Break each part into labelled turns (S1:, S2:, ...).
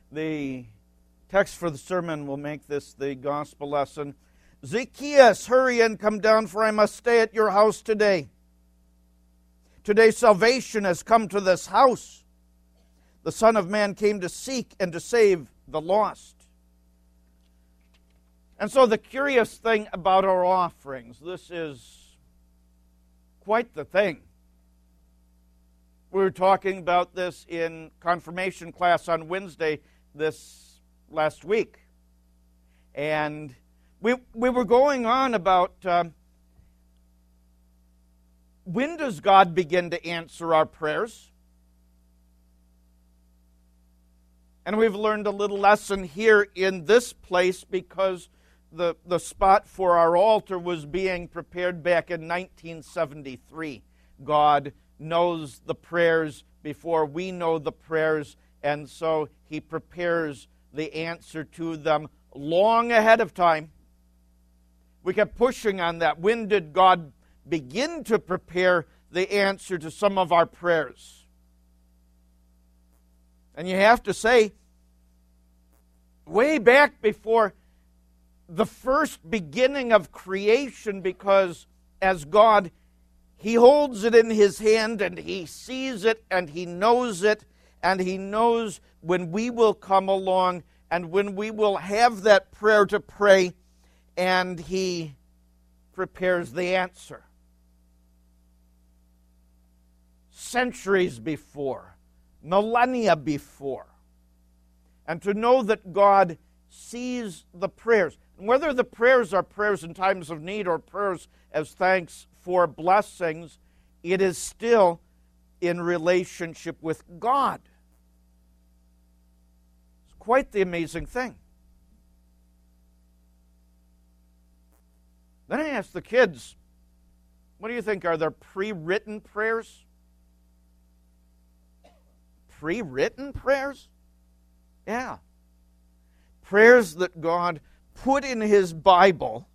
S1: The text for the sermon will make this the gospel lesson. Zacchaeus, hurry and come down, for I must stay at your house today. Today salvation has come to this house. The Son of Man came to seek and to save the lost. And so the curious thing about our offerings, this is quite the thing. We were talking about this in confirmation class on Wednesday this last week. And we were going on about when does God begin to answer our prayers? And we've learned a little lesson here in this place because the spot for our altar was being prepared back in 1973. God knows the prayers before we know the prayers, and so He prepares the answer to them long ahead of time. We kept pushing on that. When did God begin to prepare the answer to some of our prayers? And you have to say, way back before the first beginning of creation, because as God, He holds it in His hand and He sees it and He knows it, and He knows when we will come along and when we will have that prayer to pray, and He prepares the answer. Centuries before, millennia before. And to know that God sees the prayers, and whether the prayers are prayers in times of need or prayers as thanks for blessings, it is still in relationship with God. It's quite the amazing thing. Then I asked the kids, what do you think? Are there pre-written prayers? Pre-written prayers? Yeah. Prayers that God put in His Bible,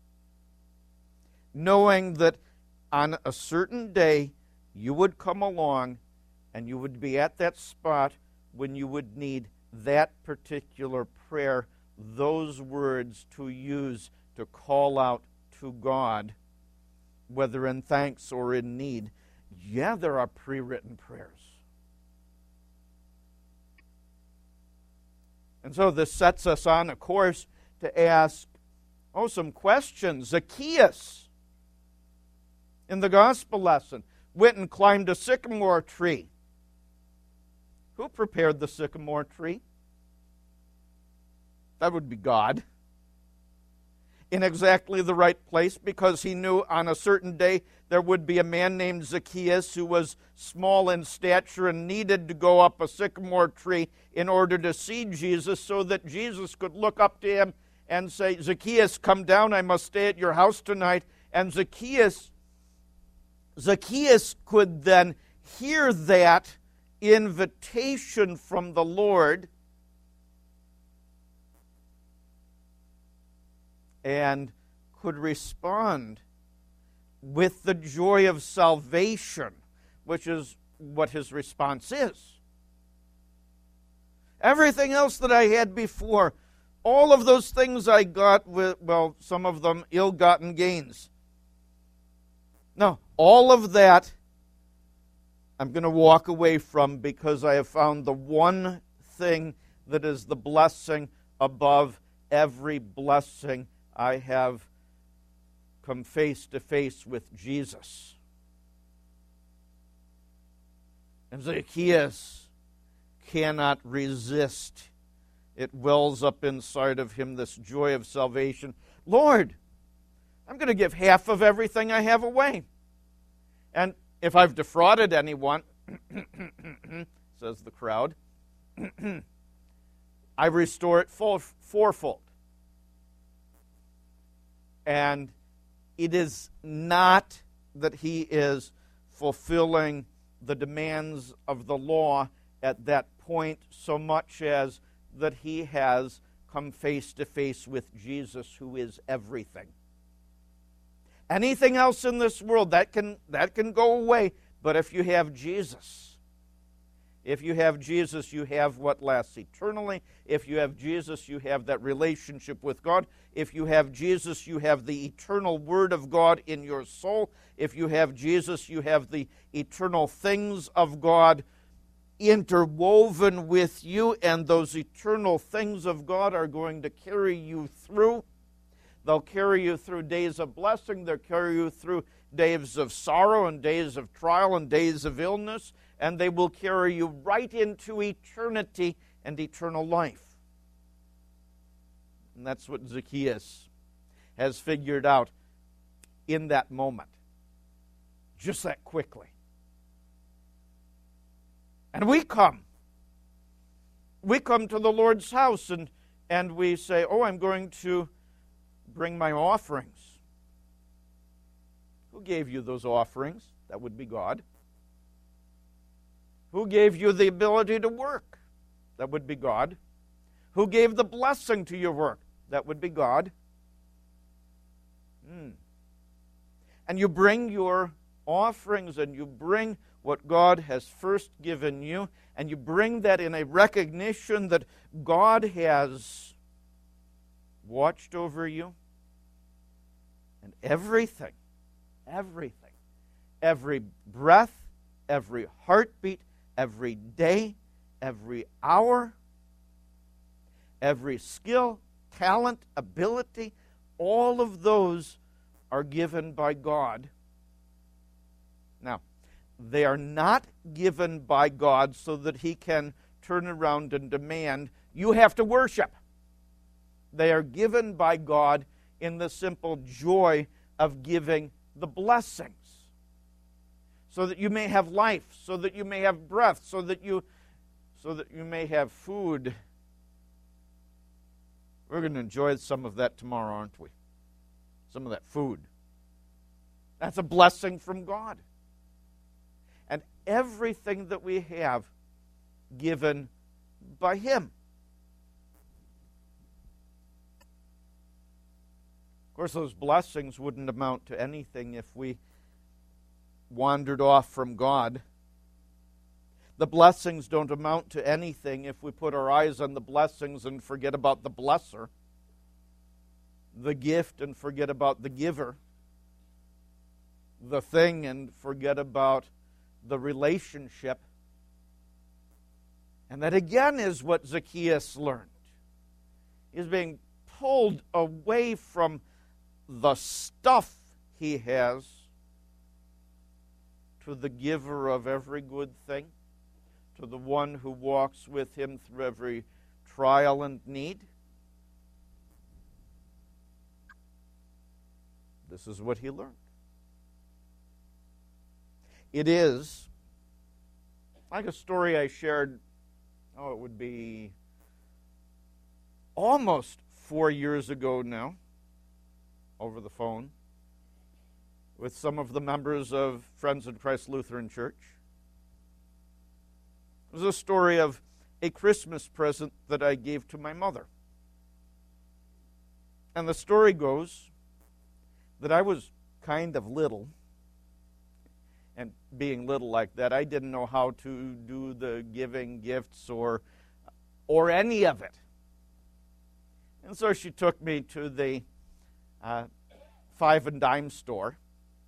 S1: knowing that on a certain day you would come along and you would be at that spot when you would need that particular prayer, those words to use to call out to God, whether in thanks or in need. Yeah, there are pre-written prayers. And so this sets us on a course to ask, some questions. Zacchaeus, in the gospel lesson, went and climbed a sycamore tree. Who prepared the sycamore tree? That would be God. In exactly the right place, because He knew on a certain day there would be a man named Zacchaeus who was small in stature and needed to go up a sycamore tree in order to see Jesus, so that Jesus could look up to him and say, Zacchaeus, come down, I must stay at your house tonight. And Zacchaeus could then hear that invitation from the Lord and could respond with the joy of salvation, which is what his response is. Everything else that I had before, all of those things I got with, some of them ill-gotten gains. No, all of that I'm going to walk away from, because I have found the one thing that is the blessing above every blessing. I have come face to face with Jesus. And Zacchaeus cannot resist. It wells up inside of him, this joy of salvation. Lord, I'm going to give half of everything I have away. And if I've defrauded anyone, says the crowd, I restore it fourfold. And it is not that he is fulfilling the demands of the law at that point so much as that he has come face to face with Jesus, who is everything. Anything else in this world, that can go away. But if you have Jesus, If you have Jesus, you have what lasts eternally. If you have Jesus, you have that relationship with God. If you have Jesus, you have the eternal Word of God in your soul. If you have Jesus, you have the eternal things of God interwoven with you, and those eternal things of God are going to carry you through. They'll carry you through days of blessing. They'll carry you through days of sorrow and days of trial and days of illness, and they will carry you right into eternity and eternal life. And that's what Zacchaeus has figured out in that moment, just that quickly. And we come to the Lord's house and we say, oh, I'm going to bring my offerings. Who gave you those offerings? That would be God. Who gave you the ability to work? That would be God. Who gave the blessing to your work? That would be God. And you bring your offerings and you bring what God has first given you, and you bring that in a recognition that God has watched over you, and everything, every breath, every heartbeat, every day, every hour, every skill, talent, ability, all of those are given by God. Now, they are not given by God so that He can turn around and demand, you have to worship. They are given by God in the simple joy of giving the blessings, so that you may have life, so that you may have breath, so that you may have food. We're going to enjoy some of that tomorrow, aren't we? Some of that food. That's a blessing from God. And everything that we have given by Him. Of course, those blessings wouldn't amount to anything if we wandered off from God. The blessings don't amount to anything if we put our eyes on the blessings and forget about the blesser, the gift and forget about the giver, the thing and forget about the relationship. And that again is what Zacchaeus learned. He's being pulled away from the stuff he has to the giver of every good thing, to the one who walks with him through every trial and need. This is what he learned. It is like a story I shared, it would be almost 4 years ago now, over the phone, with some of the members of Friends in Christ Lutheran Church. It was a story of a Christmas present that I gave to my mother. And the story goes that I was kind of little. And being little like that, I didn't know how to do the giving gifts or any of it. And so she took me to the 5 and dime store.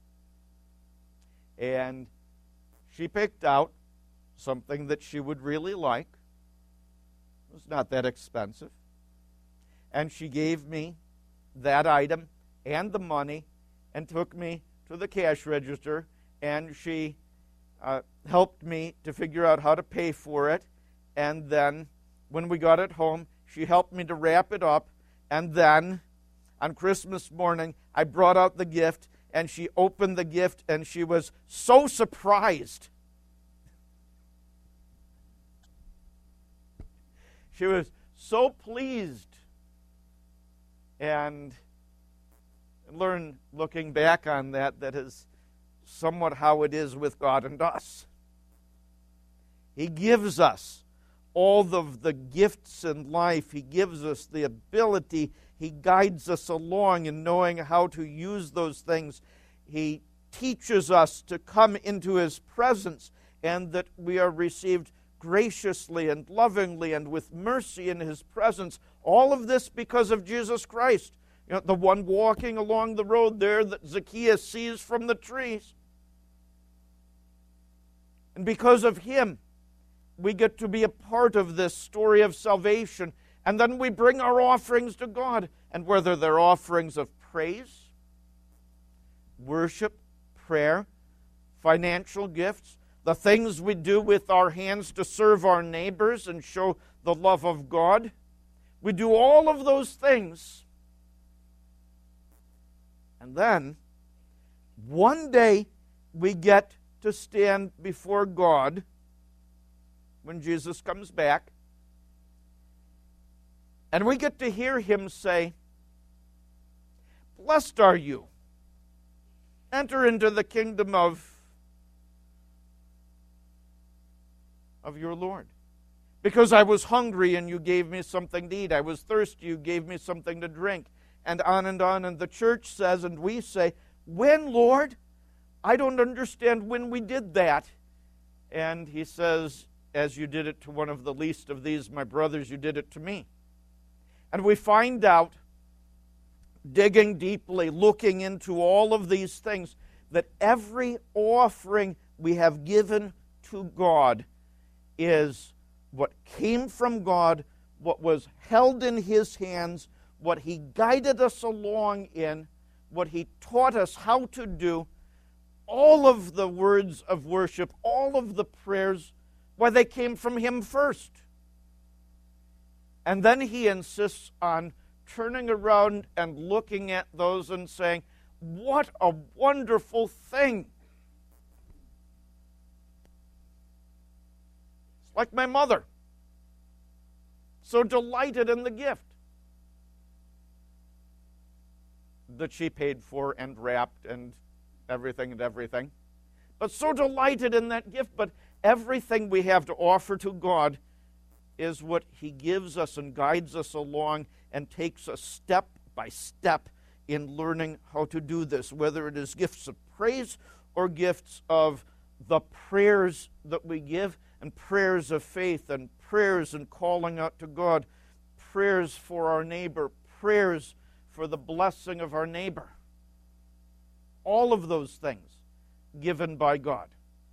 S1: And she picked out something that she would really like. It was not that expensive. And she gave me that item and the money and took me to the cash register, and she helped me to figure out how to pay for it. And then when we got it home, she helped me to wrap it up. And then on Christmas morning, I brought out the gift, and she opened the gift, and she was so surprised. She was so pleased. And learn, looking back on that is somewhat how it is with God and us. He gives us all of the gifts in life. He gives us the ability. He guides us along in knowing how to use those things. He teaches us to come into His presence, and that we are received graciously and lovingly and with mercy in his presence. All of this because of Jesus Christ. You know, the one walking along the road there that Zacchaeus sees from the trees. And because of him, we get to be a part of this story of salvation. And then we bring our offerings to God. And whether they're offerings of praise, worship, prayer, financial gifts, the things we do with our hands to serve our neighbors and show the love of God, we do all of those things. And then, one day, we get to stand before God when Jesus comes back, and we get to hear him say, "Blessed are you. Enter into the kingdom of your Lord. Because I was hungry and you gave me something to eat. I was thirsty, you gave me something to drink." And on and on. And the church says, and we say, "When, Lord? I don't understand when we did that." And he says, "As you did it to one of the least of these, my brothers, you did it to me." And we find out, digging deeply, looking into all of these things, that every offering we have given to God is what came from God, what was held in his hands, what he guided us along in, what he taught us how to do. All of the words of worship, all of the prayers, why, they came from him first. And then he insists on turning around and looking at those and saying, "What a wonderful thing." It's like my mother, so delighted in the gift that she paid for and wrapped and everything, but so delighted in that gift. But everything we have to offer to God is what he gives us and guides us along and takes us step by step in learning how to do this, whether it is gifts of praise or gifts of the prayers that we give, and prayers of faith, and prayers and calling out to God, prayers for our neighbor, prayers for the blessing of our neighbor. All of those things given by God.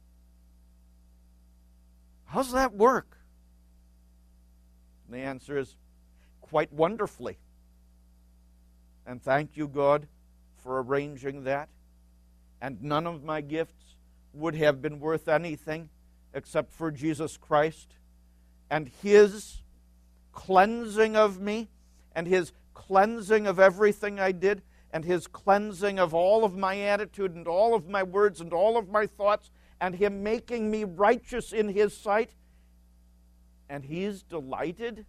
S1: How's that work? And the answer is quite wonderfully. And thank you, God, for arranging that. And none of my gifts would have been worth anything except for Jesus Christ and his cleansing of me, and his cleansing of everything I did, and his cleansing of all of my attitude and all of my words and all of my thoughts, and him making me righteous in his sight. And he's delighted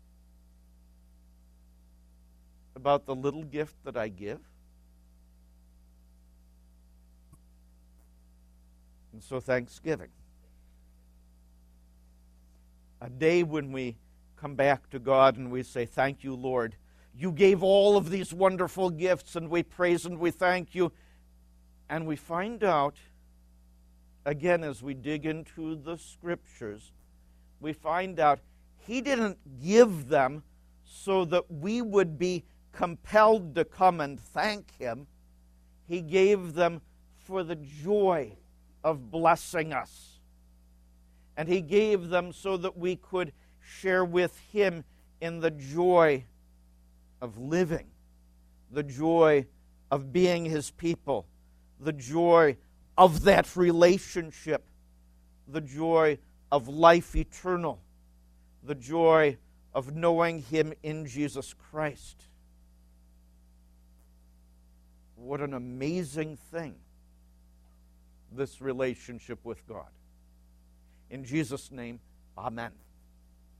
S1: about the little gift that I give. And so Thanksgiving, a day when we come back to God and we say, "Thank you, Lord. You gave all of these wonderful gifts," and we praise and we thank you. And we find out, again, as we dig into the Scriptures, we find out he didn't give them so that we would be compelled to come and thank him. He gave them for the joy of blessing us. And he gave them so that we could share with him in the joy of living, the joy of being his people, the joy of that relationship, the joy of life eternal, the joy of knowing him in Jesus Christ. What an amazing thing, this relationship with God. In Jesus' name, amen.